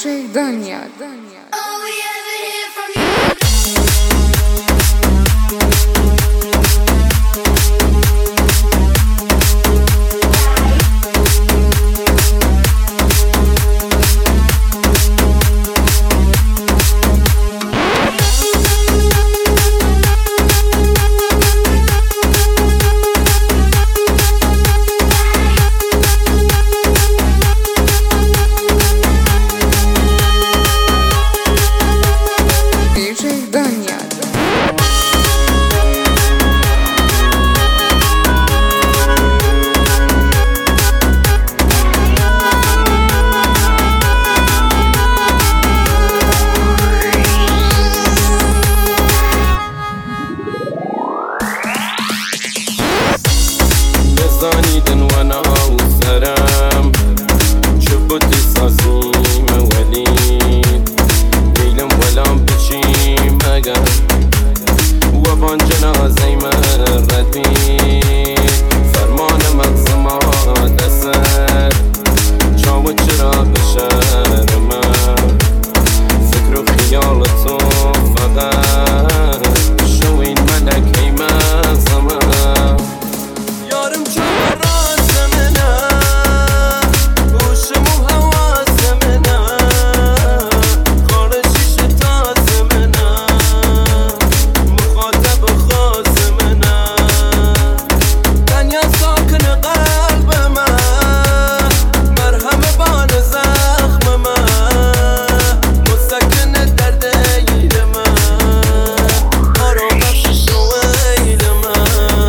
DJ Daniel. بزانیدن وانا و سرم چه بودی سازیم ولید دیلم ولام بچیم اگر و بان جنازه من ردید فرمان مغزما دست چاو چرا بشر من فکر و خیال تو فقط شوین ملک ای مغزما یارم چون راز منه گوشم و حواس منه خارشیش تاز منه مخاطب خاص منه دنیا ساکن قلب من مرهم بان زخم من مسکن درد اید من آرام بخش شوید من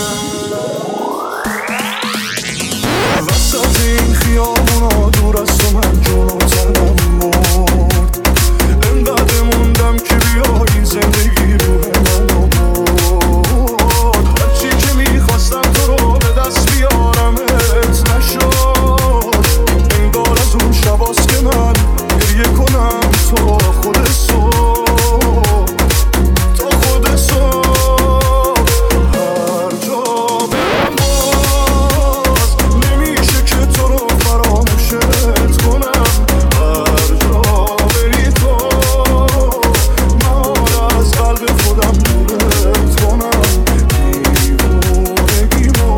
وسط این خیابونا دور از تو من جونو تنم مرد انقدر موندم که بیایی زندگی روح منو برد هرچی که میخواستم تو رو به دست بیارمت نشد انگار از اون شباست که من گریه کنم تو خود صبح تا خود صبح هر جا برم باز نمیشه که تو رو فراموشت کنم هر جا بری تو من از قلب خودم دورت کنم دیوونگیمو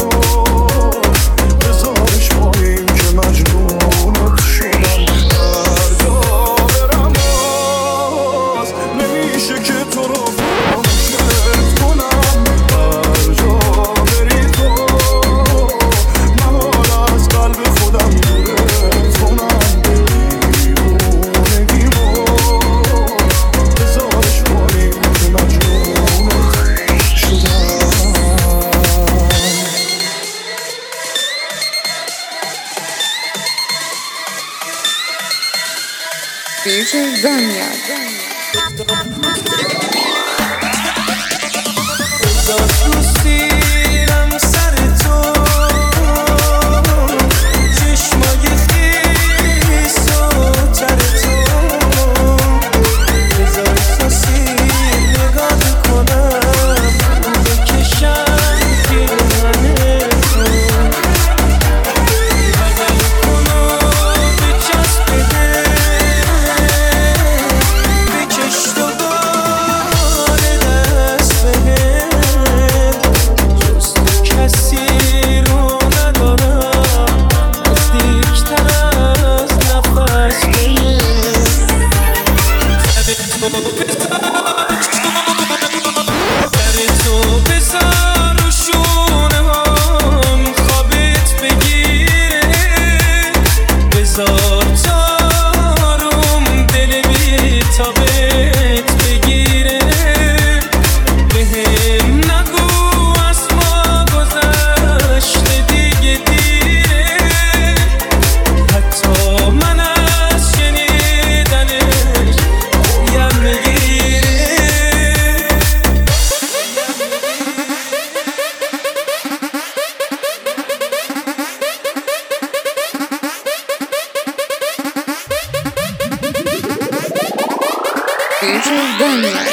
بذارش پایین که مجنونت شدم هر جا برم باز نمیشه که تو رو فراموشت کنم هر جا بری تو من از قلب خودم دورت کنم دیوونگیمو بذارش پایین که مجنونت شدم DJ Daniel. دوستیرم سر تو چشمای خیس و تر تو بذار ساسی نگاه کنم بکشم پیرهن تو بغل کن و بچسب بده بکش دوباره دست بهم جز تو کسی رو ندارم نزدیکتر از نفس بهم در تو بذار رو شونه هم خوابت بگیره بذار تاروم دل بی تابت بگیره بهم نگو از ما گذشته دیگه دیره حتی من از شنیدنش یم میگیره DJ Daniel.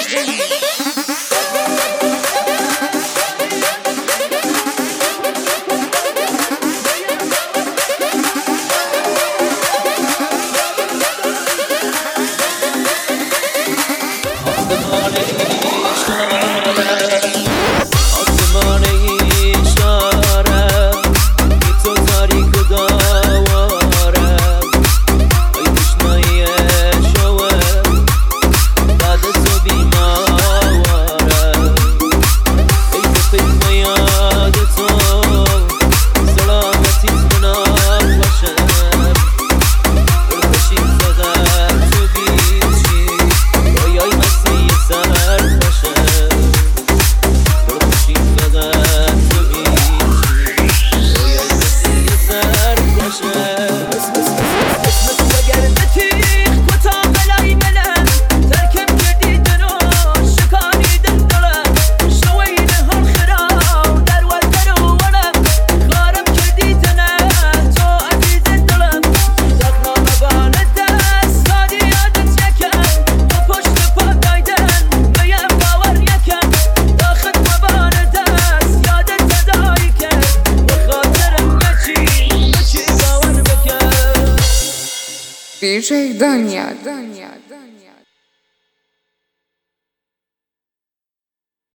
DJ Daniel.